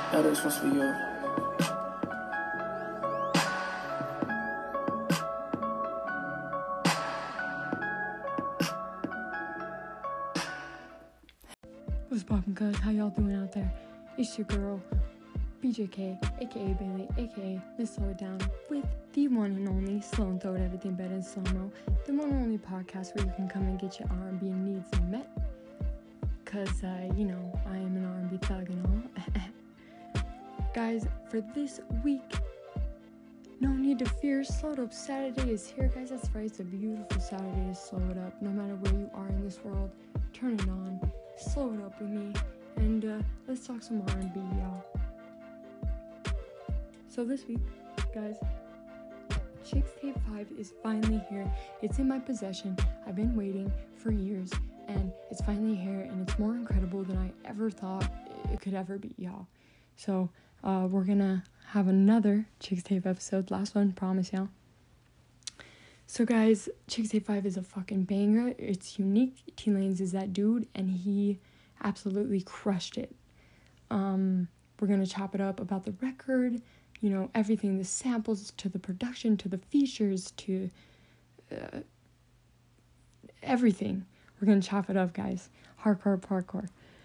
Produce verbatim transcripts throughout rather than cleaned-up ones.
Yeah, this one's for you. What's poppin', cuz? How y'all doing out there? It's your girl, B J K, aka Bailey, aka Miss Slow It Down, with the one and only Slow and Throw It Everything Better in Slow-Mo, the one and only podcast where you can come and get your R and B needs met. Cause, uh, you know, I am an R and B thug and all. Guys, for this week, no need to fear, Slow It Up Saturday is here, guys. That's right, it's a beautiful Saturday to slow it up. No matter where you are in this world, turn it on, slow it up with me, and uh, let's talk some R and B, y'all. So this week, guys, Chixtape five is finally here. It's in my possession. I've been waiting for years, and it's finally here, and it's more incredible than I ever thought it could ever be, y'all. So, uh, we're gonna have another Chixtape episode. Last one, promise, y'all. So, guys, Chixtape five is a fucking banger. It's unique. T-Lanez is that dude, and he absolutely crushed it. Um, we're gonna chop it up about the record, you know, everything, the samples, to the production, to the features, to uh, everything. We're gonna chop it up, guys. Hardcore, hardcore.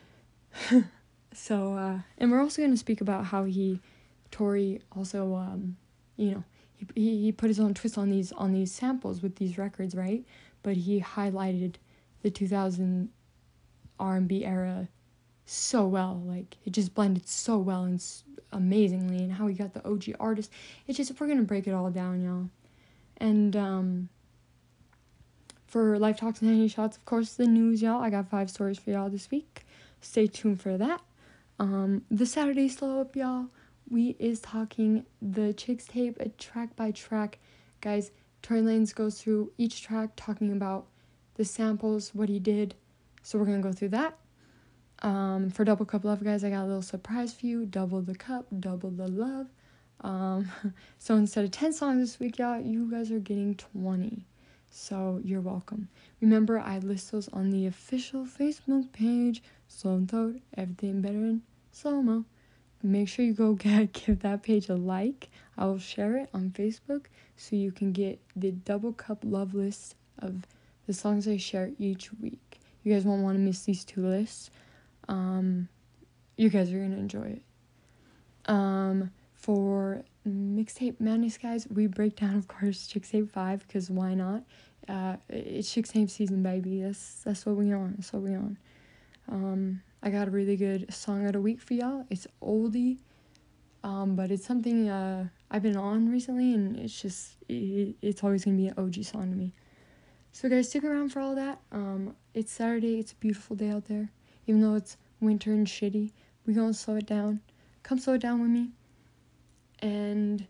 So, uh, and we're also gonna speak about how he, Tory, also, um, you know, he, he he put his own twist on these on these samples with these records, right? But he highlighted the two thousand R and B era so well. Like, it just blended so well and s- amazingly, and how he got the O G artist. It's just, we're gonna break it all down, y'all. And um for Life Talks and Henny Shots, of course, the news, y'all. I got five stories for y'all this week. Stay tuned for that. Um the Saturday Slow Up, y'all, we is talking the Chixtape uh, track by track. Guys, Tory Lanez goes through each track talking about the samples, what he did. So we're gonna go through that. Um, for Double Cup Love, guys, I got a little surprise for you. Double the cup, double the love. Um, so instead of ten songs this week, y'all, you guys are getting twenty. So you're welcome. Remember, I list those on the official Facebook page. Slow and Throw It, Everything Better in Slow-Mo. Make sure you go get, give that page a like. I will share it on Facebook so you can get the Double Cup Love list of the songs I share each week. You guys won't want to miss these two lists. Um, you guys are gonna enjoy it. Um, for Mixtape Madness, guys, we break down, of course, Chixtape five, because why not? Uh, it's Chixtape season, baby. That's that's what we on. That's what we on. Um, I got a really good song of the week for y'all. It's oldie, um, but it's something uh I've been on recently, and it's just it, it's always gonna be an O G song to me. So, guys, stick around for all that. Um, it's Saturday. It's a beautiful day out there. Even though it's winter and shitty, we gonna slow it down. Come slow it down with me. And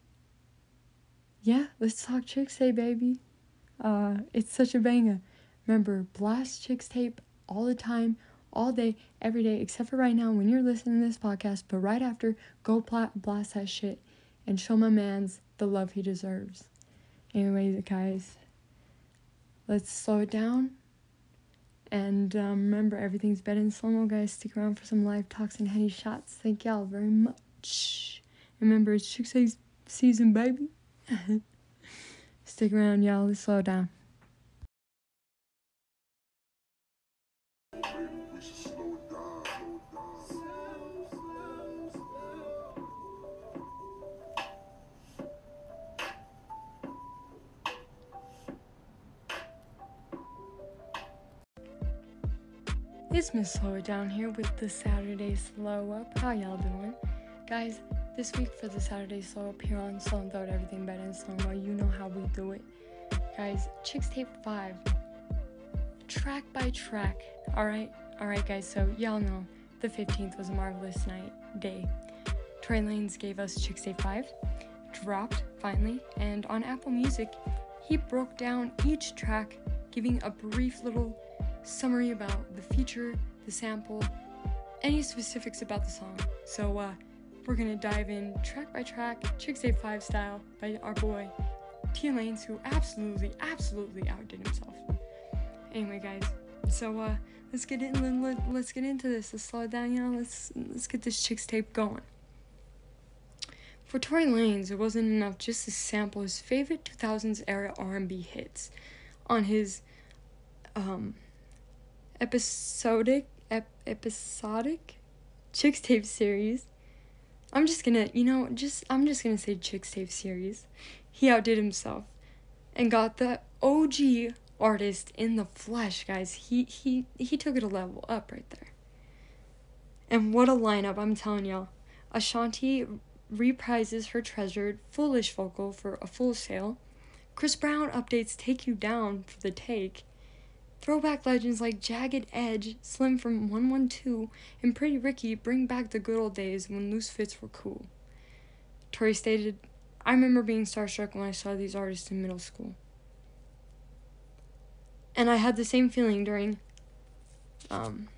yeah, let's talk Chixtape, baby. Uh, it's such a banger. Remember, blast Chixtape all the time, all day, every day, except for right now when you're listening to this podcast. But right after, go pla- blast that shit and show my mans the love he deserves. Anyways, guys, let's slow it down. And um, remember, everything's better in slow-mo, guys. Stick around for some live talks and Henny Shots. Thank y'all very much. Remember, it's Chixtape season, baby. Stick around, y'all. Let's slow down. It's Miss Slow It Down here with the Saturday Slow Up. How y'all doing? Guys, this week for the Saturday Slow Up here on Slow and Throw It Everything Better in Slow-Mo, you know how we do it. Guys, Chixtape five, track by track. Alright? Alright, guys, so y'all know the fifteenth was a marvelous night, day. Tory Lanez gave us Chixtape five, dropped, finally, and on Apple Music, he broke down each track, giving a brief little summary about the feature, the sample, any specifics about the song. So uh, we're gonna dive in track by track, Chixtape five style, by our boy T-Lanez, who absolutely, absolutely outdid himself. Anyway, guys, So uh, let's get in. Let, let's get into this. Let's slow it down. You know, let's let's get this Chicks tape going. For Tory Lanez, it wasn't enough just to sample his favorite two thousands era R and B hits on his um episodic ep- episodic Chicks tape series. I'm just gonna, you know, just I'm just gonna say Chicks tape series. He outdid himself and got the O G artist in the flesh, guys. He he he took it a level up right there. And what a lineup, I'm telling y'all. Ashanti reprises her treasured Foolish vocal for A Full Sail. Chris Brown updates Take You Down for The Take. Throwback legends like Jagged Edge, Slim from one one two, and Pretty Ricky bring back the good old days when loose fits were cool. Tory stated, I remember being starstruck when I saw these artists in middle school. And I had the same feeling during um,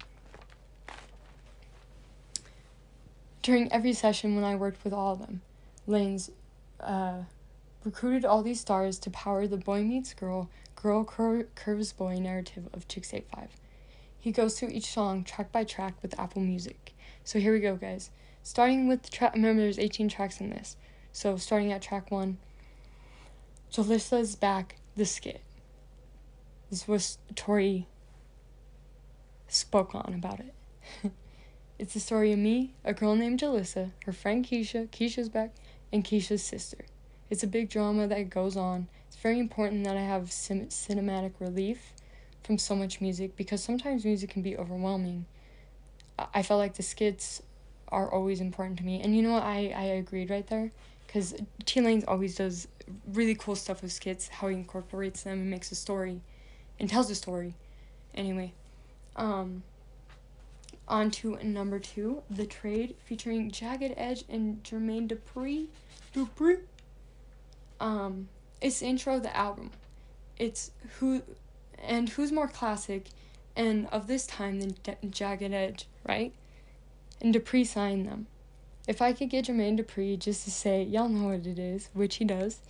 during every session when I worked with all of them. Lanez uh, recruited all these stars to power the boy meets girl, girl cur- curves boy narrative of Chicks Tape five. He goes through each song track by track with Apple Music. So here we go, guys. Starting with the track, remember there's eighteen tracks in this. So starting at track one, Jalissa's Back, the skit. This was Tory spoke on about it. It's the story of me, a girl named Jalissa, her friend Keisha, Keisha's back, and Keisha's sister. It's a big drama that goes on. It's very important that I have sim- cinematic relief from so much music because sometimes music can be overwhelming. I, I felt like the skits are always important to me. And you know what? I, I agreed right there because T Lanez always does really cool stuff with skits, how he incorporates them and makes a story and tells a story. Anyway, um, on to number two, The Trade, featuring Jagged Edge and Jermaine Dupri. Dupri. Um, it's the intro of the album. It's who, and who's more classic, and of this time than D- Jagged Edge, right? And Dupri signed them. If I could get Jermaine Dupri just to say, y'all know what it is, which he does.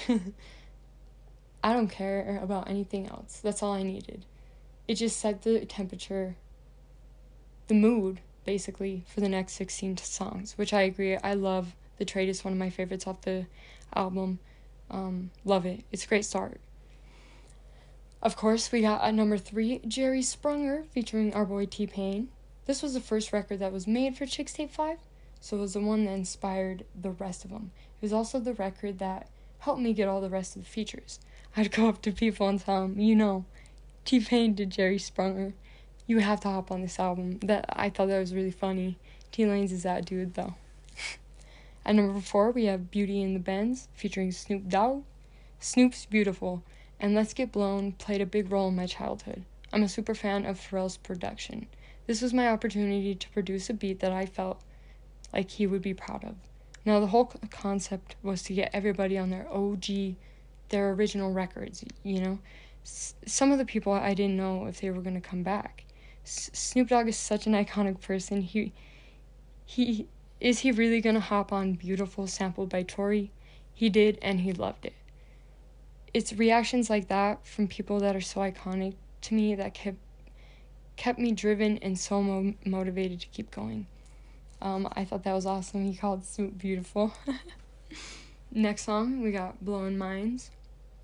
I don't care about anything else. That's all I needed. It just set the temperature, the mood, basically, for the next sixteen songs, which I agree. I love The Trade. Is one of my favorites off the album. Um, love it. It's a great start. Of course, we got at number three, Jerry Sprunger, featuring our boy T-Pain. This was the first record that was made for Chicks Tape five, so it was the one that inspired the rest of them. It was also the record that helped me get all the rest of the features. I'd go up to people and tell them, you know, T-Pain did Jerry Sprunger. You have to hop on this album. That I thought that was really funny. T Lanez is that dude, though. At number four, we have Beauty and the Benz, featuring Snoop Dogg. Snoop's beautiful, and Let's Get Blown played a big role in my childhood. I'm a super fan of Pharrell's production. This was my opportunity to produce a beat that I felt like he would be proud of. Now, the whole concept was to get everybody on their O G, their original records, you know? S- some of the people, I didn't know if they were going to come back. S- Snoop Dogg is such an iconic person. He, he, is he really going to hop on Beautiful, sampled by Tory? He did, and he loved it. It's reactions like that from people that are so iconic to me that kept kept me driven and so mo- motivated to keep going. Um, I thought that was awesome. He called Snoop beautiful. Next song, we got Blowin' Minds.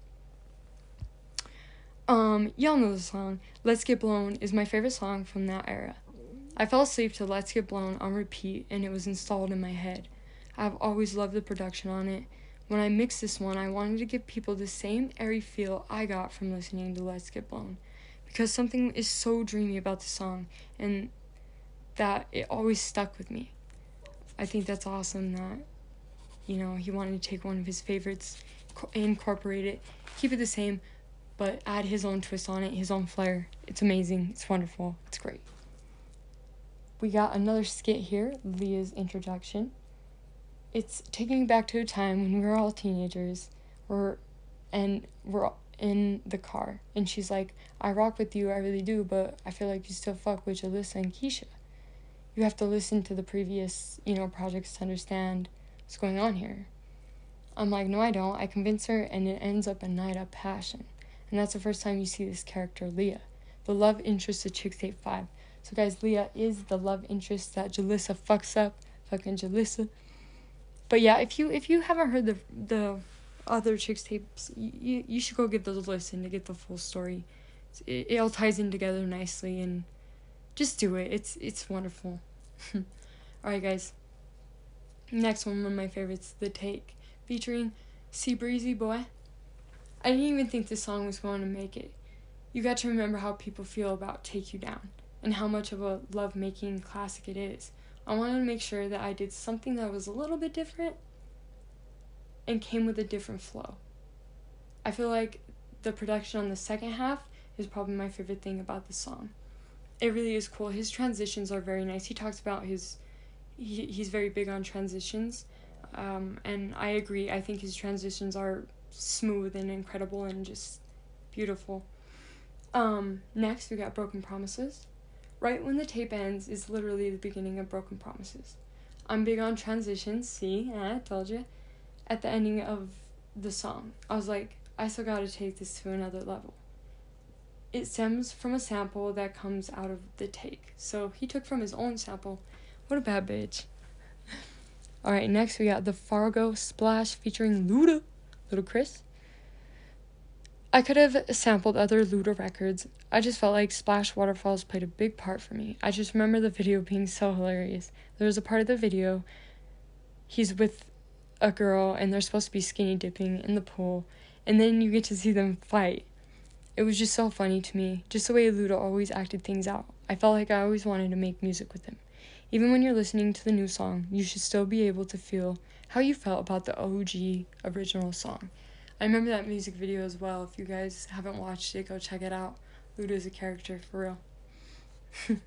Um, y'all know the song. Let's Get Blown is my favorite song from that era. I fell asleep to Let's Get Blown on repeat, and it was installed in my head. I've always loved the production on it. When I mixed this one, I wanted to give people the same airy feel I got from listening to Let's Get Blown, because something is so dreamy about the song, and that it always stuck with me. I think that's awesome that, you know, he wanted to take one of his favorites, incorporate it, keep it the same, but add his own twist on it, his own flair. It's amazing. It's wonderful. It's great. We got another skit here, Leah's introduction. It's taking me back to a time when we were all teenagers, we're, and we're in the car, and she's like, I rock with you, I really do, but I feel like you still fuck with Jalissa and Keisha. You have to listen to the previous, you know, projects to understand what's going on here. I'm like, no, I don't. I convince her, and it ends up a night of passion. And that's the first time you see this character, Leah. the love interest of Chixtape five. So guys, Leah is the love interest that Jalissa fucks up. Fucking Jalissa. But yeah, if you if you haven't heard the the other Chixtapes, you, you should go give those a listen to get the full story. It, it all ties in together nicely, and just do it. It's it's wonderful. Alright guys. Next one, one of my favorites, The Take, featuring Sea Breezy Boy. I didn't even think this song was going to make it. You got to remember how people feel about Take You Down, and how much of a love-making classic it is. I wanted to make sure that I did something that was a little bit different and came with a different flow. I feel like the production on the second half is probably my favorite thing about the song. It really is cool. His transitions are very nice. He talks about his... He, he's very big on transitions. Um, and I agree. I think his transitions are smooth and incredible and just beautiful. Um, next, we got Broken Promises. Right when the tape ends is literally the beginning of Broken Promises. I'm big on transitions. See, I told you. At the ending of the song, I was like, I still gotta take this to another level. It stems from a sample that comes out of the take. So he took from his own sample. What a bad bitch. Alright, next we got the Fargo Splash featuring Luda, Little Chris. I could have sampled other Luda records. I just felt like Splash Waterfalls played a big part for me. I just remember the video being so hilarious. There was a part of the video, he's with a girl and they're supposed to be skinny dipping in the pool, and then you get to see them fight. It was just so funny to me, just the way Luda always acted things out. I felt like I always wanted to make music with him. Even when you're listening to the new song, you should still be able to feel how you felt about the O G original song. I remember that music video as well. If you guys haven't watched it, go check it out. Luda is a character, for real.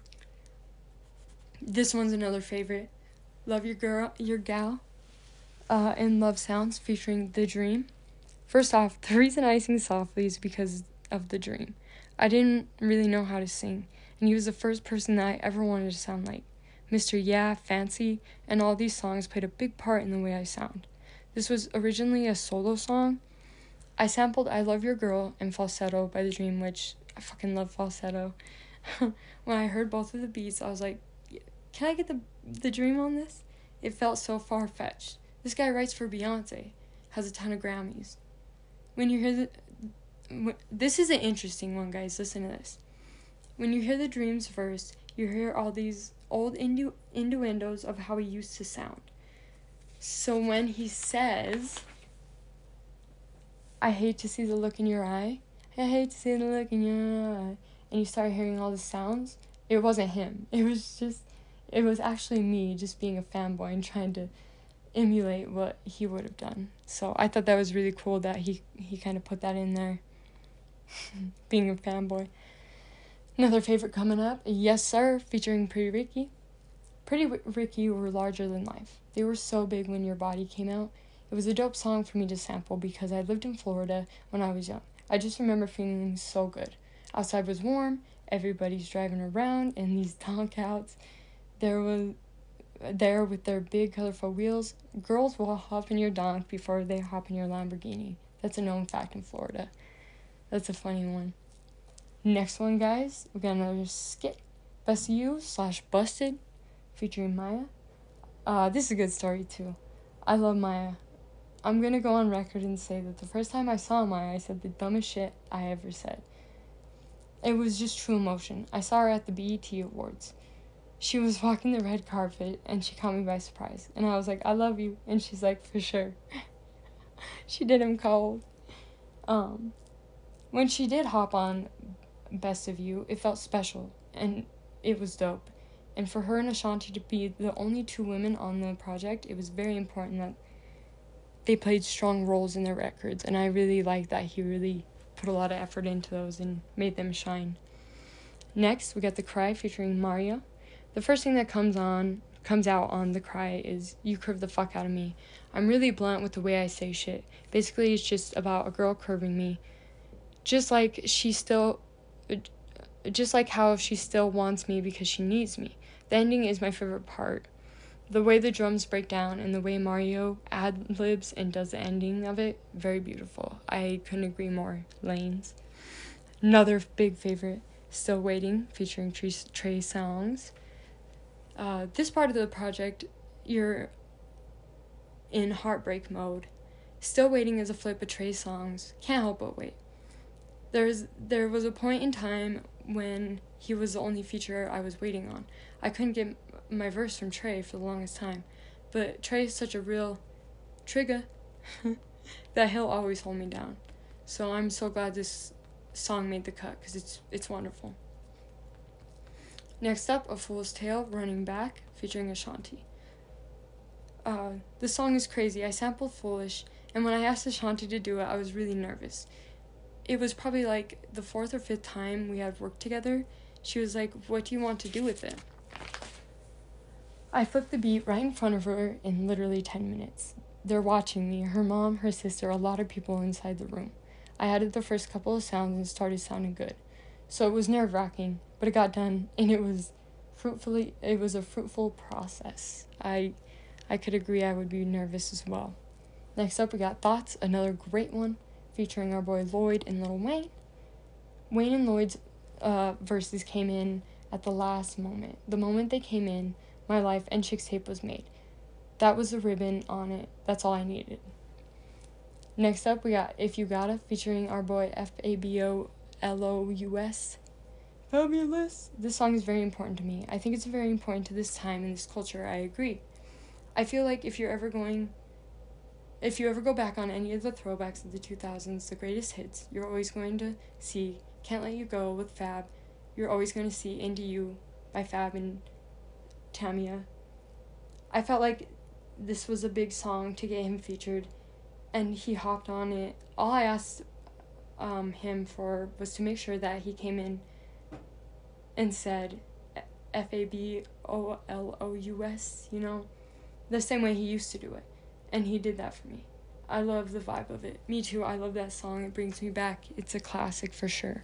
This one's another favorite. Love Your Girl, Your Gal, uh, and Love Sounds featuring The Dream. First off, the reason I sing softly is because of The Dream. I didn't really know how to sing, and he was the first person that I ever wanted to sound like. Mister Yeah, Fancy, and all these songs played a big part in the way I sound. This was originally a solo song. I sampled I Love Your Girl and Falsetto by The Dream, which I fucking love falsetto. When I heard both of the beats, I was like, can I get the the Dream on this? It felt so far-fetched. This guy writes for Beyonce, has a ton of Grammys. When you hear the... This is an interesting one, guys. Listen to this. When you hear The Dream's verse, you hear all these old innu- innuendos of how he used to sound. So when he says, I hate to see the look in your eye, I hate to see the look in your eye, and you start hearing all the sounds, it wasn't him. It was just, it was actually me just being a fanboy and trying to emulate what he would have done. So I thought that was really cool that he, he kind of put that in there, being a fanboy. Another favorite coming up, Yes Sir, featuring Pretty Ricky. Pretty Ricky were larger than life. They were so big when Your Body came out. It was a dope song for me to sample because I lived in Florida when I was young. I just remember feeling so good. Outside was warm, everybody's driving around in these donkouts. There was there with their big colorful wheels. Girls will hop in your donk before they hop in your Lamborghini. That's a known fact in Florida. That's a funny one. Next one, guys, we got another skit. Best of You slash Busted, featuring Maya. Uh, this is a good story, too. I love Maya. I'm gonna go on record and say that the first time I saw Maya, I said the dumbest shit I ever said. It was just true emotion. I saw her at the B E T Awards. She was walking the red carpet, and she caught me by surprise. And I was like, I love you. And she's like, for sure. She did him cold. Um, when she did hop on Best of You, it felt special, and it was dope. And for her and Ashanti to be the only two women on the project, it was very important that they played strong roles in their records, and I really like that he really put a lot of effort into those and made them shine. Next, we got The Cry featuring Mario. The first thing that comes on comes out on The Cry is You Curve the Fuck Out of Me. I'm really blunt with the way I say shit. Basically, it's just about a girl curving me. Just like she still... Just like how she still wants me because she needs me. The ending is my favorite part. The way the drums break down and the way Mario ad-libs and does the ending of it, very beautiful. I couldn't agree more. Lanes. Another big favorite, Still Waiting, featuring Trey, Trey Songz. Uh, this part of the project, you're in heartbreak mode. Still Waiting is a flip of Trey Songz. Can't help but wait. There's there was a point in time when he was the only feature I was waiting on. I couldn't get my verse from Trey for the longest time, but Trey is such a real trigger that he'll always hold me down. So I'm so glad this song made the cut, because it's it's wonderful. Next up, A Fool's Tale, Running Back, featuring Ashanti. Uh, the song is crazy. I sampled Foolish, and when I asked Ashanti to do it, I was really nervous. It was probably like the fourth or fifth time we had worked together. She was like, what do you want to do with it? I flipped the beat right in front of her in literally ten minutes. They're watching me, her mom, her sister, a lot of people inside the room. I added the first couple of sounds and started sounding good. So it was nerve-wracking, but it got done, and it was fruitfully, it was a fruitful process. I I could agree I would be nervous as well. Next up, we got Thoughts, another great one, featuring our boy Lloyd and Lil Wayne. Wayne and Lloyd's uh, verses came in at the last moment. The moment they came in, my life and Chixtape was made. That was the ribbon on it. That's all I needed. Next up, we got If You Gotta, featuring our boy F A B O L O U S. Fabulous. This song is very important to me. I think it's very important to this time and this culture. I agree. I feel like if you're ever going, if you ever go back on any of the throwbacks of the two thousands, the greatest hits, you're always going to see Can't Let You Go with Fab. You're always going to see Into You by Fab and Tamia. I felt like this was a big song to get him featured, and he hopped on it. All I asked um, him for was to make sure that he came in and said F A B O L O U S, you know, the same way he used to do it. And he did that for me. I love the vibe of it. Me too, I love that song. It brings me back. It's a classic for sure.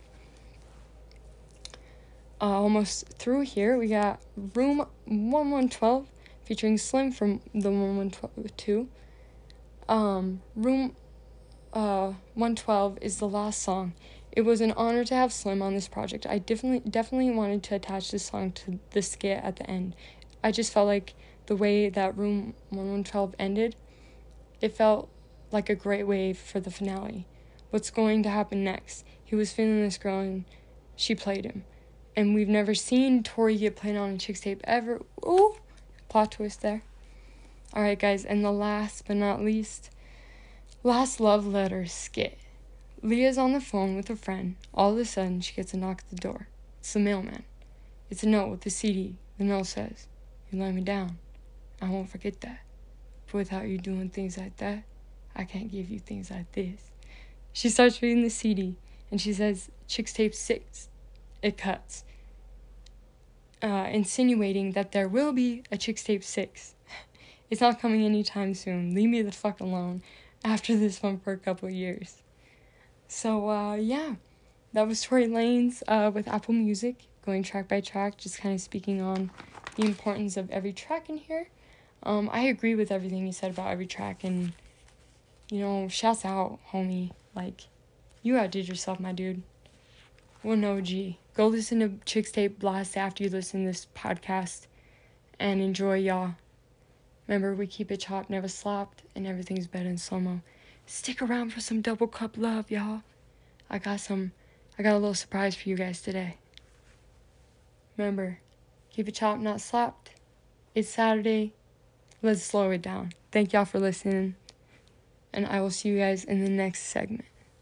Uh, almost through here, we got Room eleven twelve, featuring Slim from the one twelve. Um, Room uh, one twelve is the last song. It was an honor to have Slim on this project. I definitely definitely wanted to attach this song to the skit at the end. I just felt like the way that Room one twelve ended, it felt like a great way for the finale. What's going to happen next? He was feeling this girl and she played him. And we've never seen Tory get played on a Chixtape ever. Ooh, plot twist there. Alright guys, and the last but not least, Last Love Letter skit. Leah's on the phone with a friend. All of a sudden, she gets a knock at the door. It's the mailman. It's a note with the C D. The note says, you let me down. I won't forget that. But without you doing things like that, I can't give you things like this. She starts reading the C D, and she says, Chixtape six. It cuts. Uh, insinuating that there will be a Chixtape six. It's not coming anytime soon. Leave me the fuck alone after this one for a couple years. So, uh, yeah. That was Tory Lanez uh, with Apple Music, going track by track, just kind of speaking on the importance of every track in here. Um, I agree with everything you said about every track, and, you know, shouts out, homie. Like, you outdid yourself, my dude. What an O G. Go listen to Chixtape Blast after you listen to this podcast, and enjoy, y'all. Remember, we keep it chopped, never slopped, and everything's better in slow-mo. Stick around for some double cup love, y'all. I got some, I got a little surprise for you guys today. Remember, keep it chopped, not slapped. It's Saturday. Let's slow it down. Thank y'all for listening, and I will see you guys in the next segment.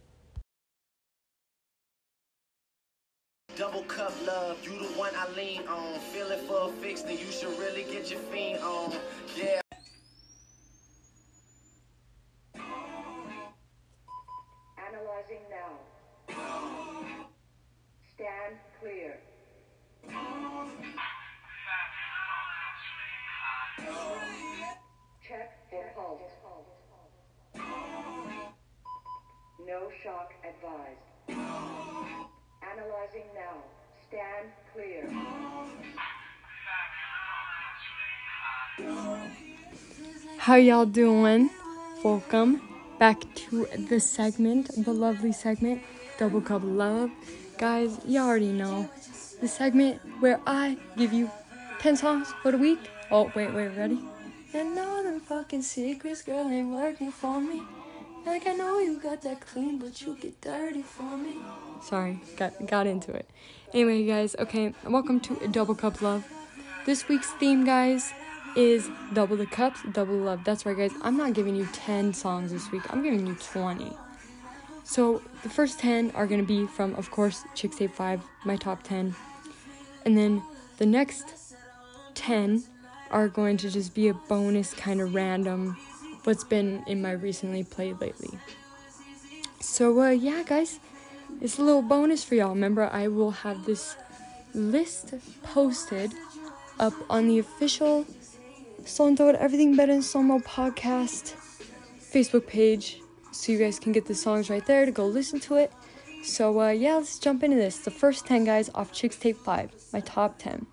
Double cup love, you the one I lean on. Feeling for a fix, then you should really get your fiend on. Yeah. Analyzing now. Stand clear. Check for pulse. No shock advised. Analyzing now. Stand clear. How y'all doing? Welcome back to the segment, the lovely segment Double Cup Love. Guys, you already know the segment where I give you ten songs for the week. Oh, wait, wait, ready? And all them fucking secrets, girl, ain't working for me. Like, I know you got that clean, but you get dirty for me. Sorry, got got into it. Anyway, guys, okay, welcome to Double Cup Love. This week's theme, guys, is double the cups, double love. That's right, guys. I'm not giving you ten songs this week. I'm giving you twenty. So the first ten are going to be from, of course, Chixtape five, my top ten. And then the next ten are going to just be a bonus kind of random what's been in my recently played lately. So, uh, yeah, guys, it's a little bonus for y'all. Remember, I will have this list posted up on the official Stone Throat Everything Better in Slow-Mo podcast Facebook page, so you guys can get the songs right there to go listen to it. So, uh, yeah, let's jump into this. The first ten, guys, off Chixtape five, my top ten.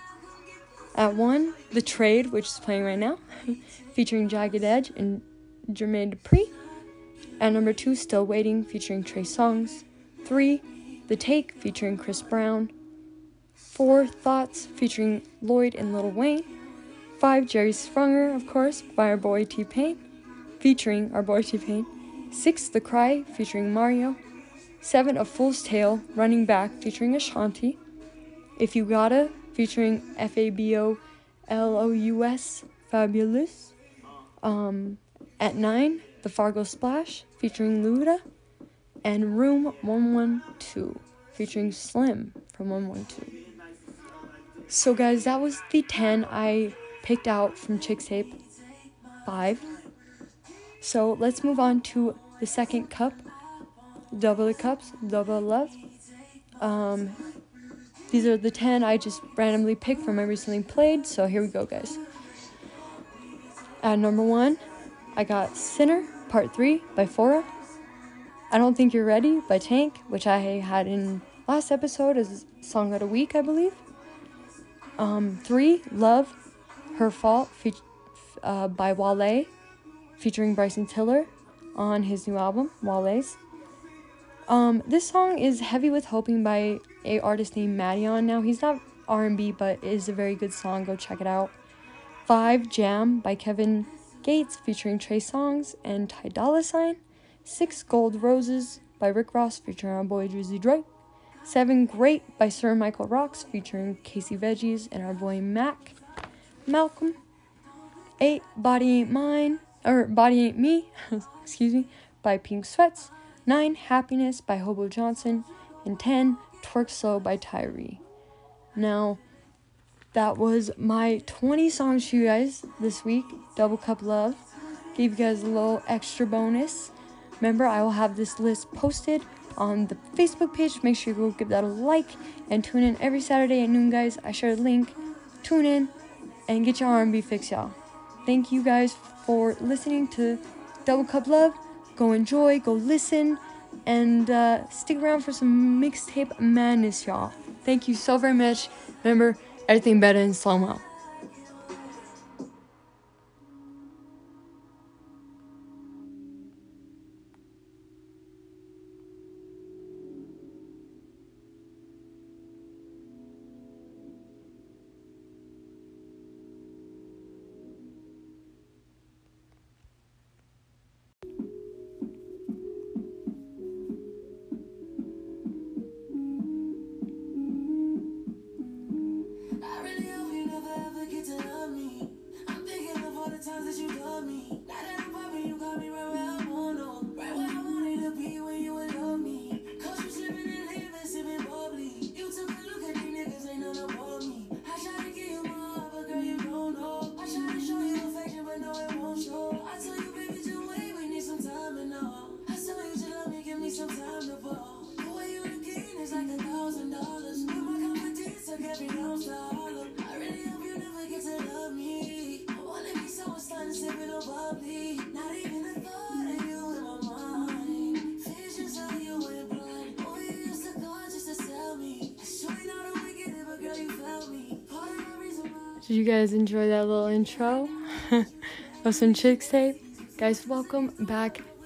At one, The Trade, which is playing right now, featuring Jagged Edge and Jermaine Dupri. At number two, Still Waiting, featuring Trey Songz. Three, The Take, featuring Chris Brown. Four, Thoughts, featuring Lloyd and Lil Wayne. Five, Jerry Sprunger, of course, by our boy T-Pain, featuring our boy T-Pain. Six, The Cry, featuring Mario. Seven, A Fool's Tale, Running Back, featuring Ashanti. If You Gotta, featuring F A B O L O U S, Fabulous. Um, at nine, The Fargo Splash, featuring Luda. And Room one one two, featuring Slim from one one two. So, guys, that was the ten I picked out from Chixtape five. So, let's move on to the second cup. Double the cups, double love. Um, these are the ten I just randomly picked from my recently played. So, here we go, guys. At number one, I got Sinner, Part three by Fora. I Don't Think You're Ready by Tank, which I had in last episode as Song of the Week, I believe. Um, three, Love, Her Fault, fe- uh, by Wale, featuring Bryson Tiller on his new album, Wale's. Um, this song is Heavy with Hoping by a artist named Maddion. Now, he's not R and B, but it is a very good song. Go check it out. Five, Jam by Kevin Gates, featuring Trey Songz and Ty Dolla Sign. Six, Gold Roses by Rick Ross, featuring our boy Drizzy Drake. Seven, Great by Sir Michael Rocks, featuring Casey Veggies and our boy Mac Malcolm. Eight, Body Ain't Mine, or Body Ain't Me, excuse me, by Pink Sweats. Nine, Happiness by Hobo Johnson. And ten, Twerk Slow by Tyree. Now, that was my twenty songs for you guys this week. Double Cup Love. Gave you guys a little extra bonus. Remember, I will have this list posted on the Facebook page. Make sure you go give that a like and tune in every Saturday at noon, guys. I share the link. Tune in and get your R and B fix, y'all. Thank you guys for listening to Double Cup Love. Go enjoy, go listen, and uh, stick around for some mixtape madness, y'all. Thank you so very much. Remember, everything better in slow-mo. I really hope you never ever get to love me. I'm thinking of all the times that you love me. Now that I'm popping, you got me right where I wanna. Right where I wanted to be when you would love me. Cause you slipping and leaving, sipping bubbly. You took a look at these niggas, ain't none above me. I try to give you my heart, but girl, you don't know. I try to show you affection, but no, it won't show. I tell you, baby, just wait, we need some time to know. I tell you, just love me, give me some time to fall. The way you looking is like a thousand dollars. With my confidence, I got me down to Harlem. I really hope you never get to love me. I wanna be someone starting sipping on bubbly. Not even the thought of you in my mind. Visions of you in blood. Oh, you used to go just to sell me. Sure you know the wicked, but girl, you felt me. Part of the reason why. Did you guys enjoy that little intro of some Chixtape? Guys, welcome back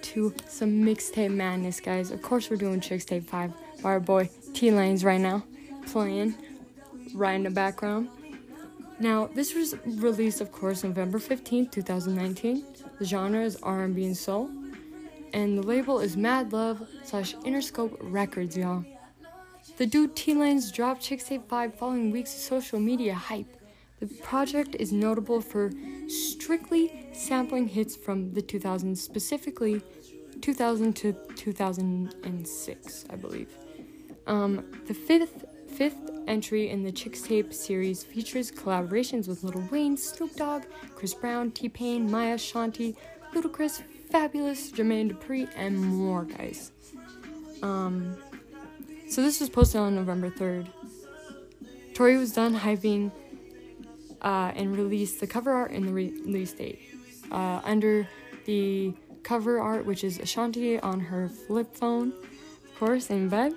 to some mixtape madness, guys. Of course, we're doing Chixtape five by our boy T-Lanes right now, playing right in the background. Now, this was released, of course, November fifteenth, twenty nineteen. The genre is R and B and soul. And the label is Mad Love slash Interscope Records, y'all. The dude T-Lanes dropped Chixtape five following weeks of social media hype. The project is notable for strictly sampling hits from the two thousands, specifically two thousand to two thousand six, I believe. Um, the fifth fifth entry in the Chixtape series features collaborations with Lil Wayne, Snoop Dogg, Chris Brown, T-Pain, Maya, Shanti, Ludacris, Fabulous, Jermaine Dupri, and more, guys. Um, so this was posted on November third. Tory was done hyping uh, and released the cover art and the re- release date. Uh, under the cover art, which is Ashanti on her flip phone, of course, in bed,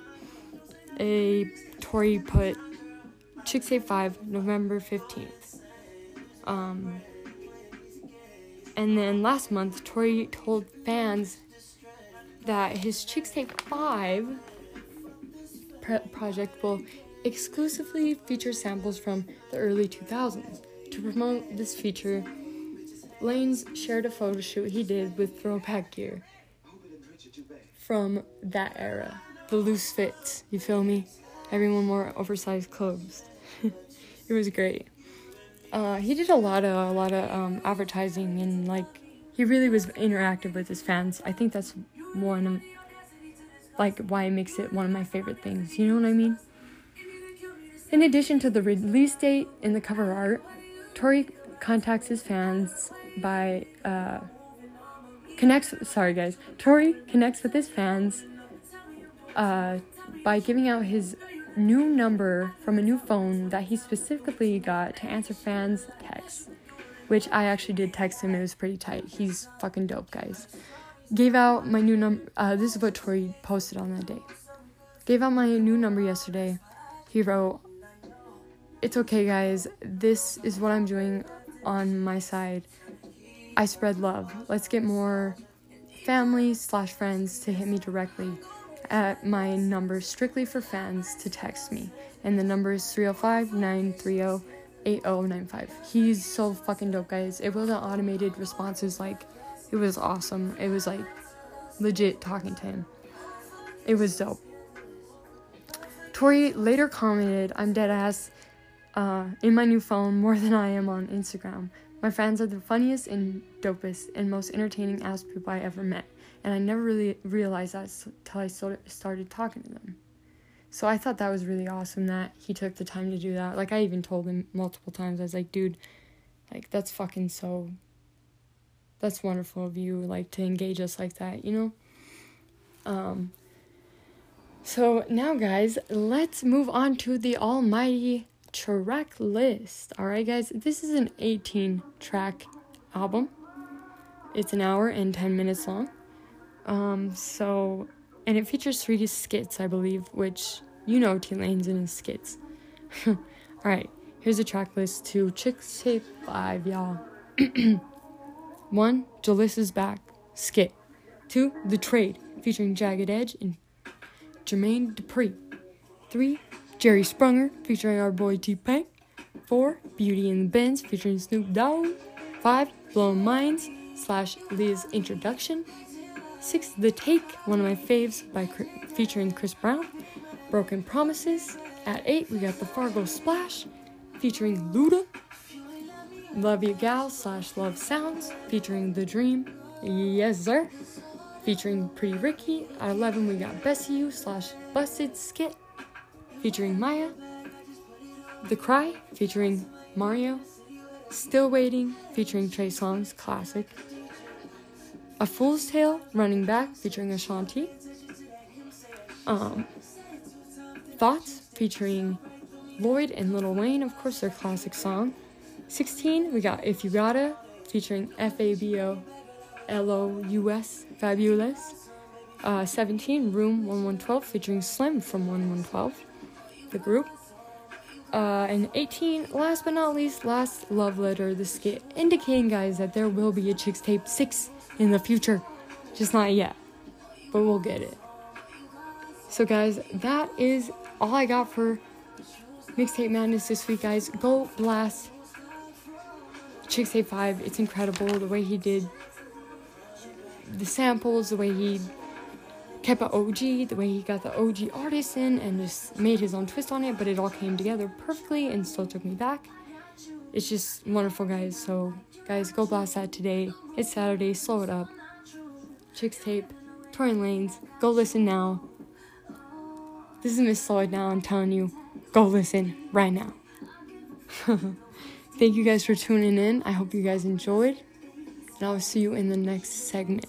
a Tory put Chixtape five, November fifteenth. Um, and then last month, Tory told fans that his Chixtape five pre- project will exclusively feature samples from the early two thousands. To promote this feature, Lanes shared a photo shoot he did with throwback gear from that era. The loose fits, you feel me? Everyone wore oversized clothes. It was great. Uh, he did a lot of a lot of um, advertising, and like he really was interactive with his fans. I think that's one of, like why it makes it one of my favorite things. You know what I mean? In addition to the release date and the cover art, Tory contacts his fans by uh, connects. Sorry, guys. Tory connects with his fans uh, by giving out his new number from a new phone that he specifically got to answer fans' texts, which I actually did text him. It was pretty tight. He's fucking dope, guys. Gave out my new number. Uh, this is what Tory posted on that day. Gave out my new number yesterday. He wrote, "It's okay, guys. This is what I'm doing on my side. I spread love. Let's get more family slash friends to hit me directly at my number strictly for fans to text me. And the number is three oh five, nine three oh, eight oh nine five. He's so fucking dope, guys. It wasn't automated responses. Like, it was awesome. It was like legit talking to him. It was dope. Tory later commented, "I'm dead ass uh, in my new phone more than I am on Instagram. My fans are the funniest and dopest and most entertaining ass people I ever met. And I never really realized that until I started talking to them." So I thought that was really awesome that he took the time to do that. Like, I even told him multiple times, I was like, dude, like, that's fucking so, that's wonderful of you, like, to engage us like that, you know? Um, so now, guys, let's move on to the almighty track list. Alright, guys, this is an eighteen track album. It's an hour and ten minutes long. Um, so, and it features three skits, I believe, which, you know, T-Lane's in his skits. Alright, here's a track list to Chixtape five, y'all. One, Jalyssa's Back, skit. Two, The Trade, featuring Jagged Edge and Jermaine Dupri. Three, Jerry Sprunger, featuring our boy T-Pain. Four, Beauty and the Benz, featuring Snoop Dogg. Five, Blown Minds, slash Leah's Introduction. Six, The Take, one of my faves, by featuring Chris Brown. Broken Promises. At eight, we got The Fargo Splash, featuring Luda. Love You Gal, slash Love Sounds, featuring The Dream. Yes, sir. Featuring Pretty Ricky. At eleven, we got Bessie You, slash Busted Skit, featuring Maya. The Cry, featuring Mario. Still Waiting, featuring Trey Songz, classic. A Fool's Tale, Running Back, featuring Ashanti. Um, Thoughts, featuring Lloyd and Lil Wayne, of course, their classic song. sixteen, we got If You Gotta, featuring F A B O L O U S, Fabulous. Uh, seventeen, Room one one twelve, featuring Slim from one one twelve, the group. Uh, and eighteen, last but not least, Last Love Letter, the skit, indicating, guys, that there will be a Chixtape six in the future. Just not yet. But we'll get it. So guys, that is all I got for Mixtape Madness this week, guys. Go blast Chixtape five. It's incredible the way he did the samples, the way he kept an O G, the way he got the O G artist in and just made his own twist on it, but it all came together perfectly and still took me back. It's just wonderful, guys. So, guys, go blast that today. It's Saturday. Slow it up. Chixtape, Tory Lanez. Go listen now. This is Miss Slow It Down. I'm telling you, go listen right now. Thank you guys for tuning in. I hope you guys enjoyed. And I'll see you in the next segment.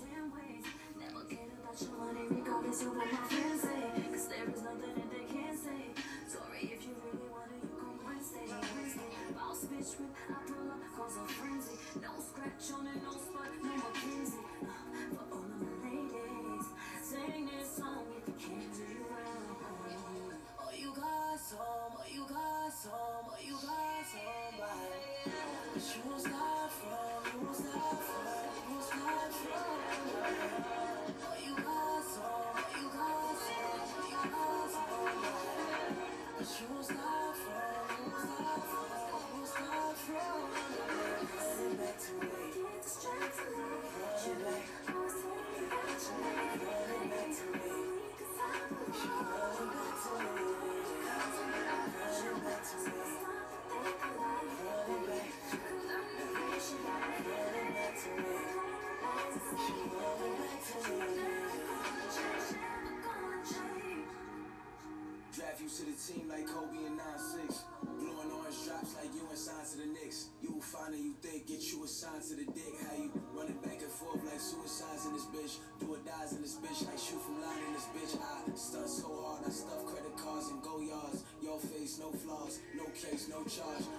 Draft you to the team like Kobe and nine six. Blowing orange drops like you assigned to the Knicks. You will find that you think, get you assigned to the dick. How you running back and forth like suicides in this bitch. Do or dies in this bitch like shoot from line in this bitch. I stunt so hard, I stuff credit cards and go yards. Your face, no flaws, no case, no charge.